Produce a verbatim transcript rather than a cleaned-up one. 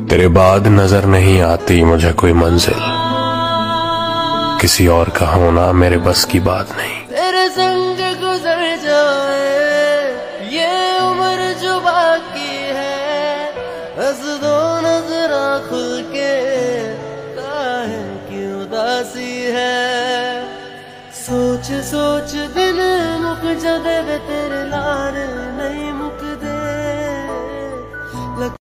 तेरे बाद नजर नहीं आती मुझे कोई मंजिल, किसी और का होना मेरे बस की बात नहीं। तेरे संग गुजर जाए ये उम्र जो बाकी है, हंस दो नजरा खुल के, काहे की उदासी है। सोच सोच दिन मुक जदे वे तेरे लार नहीं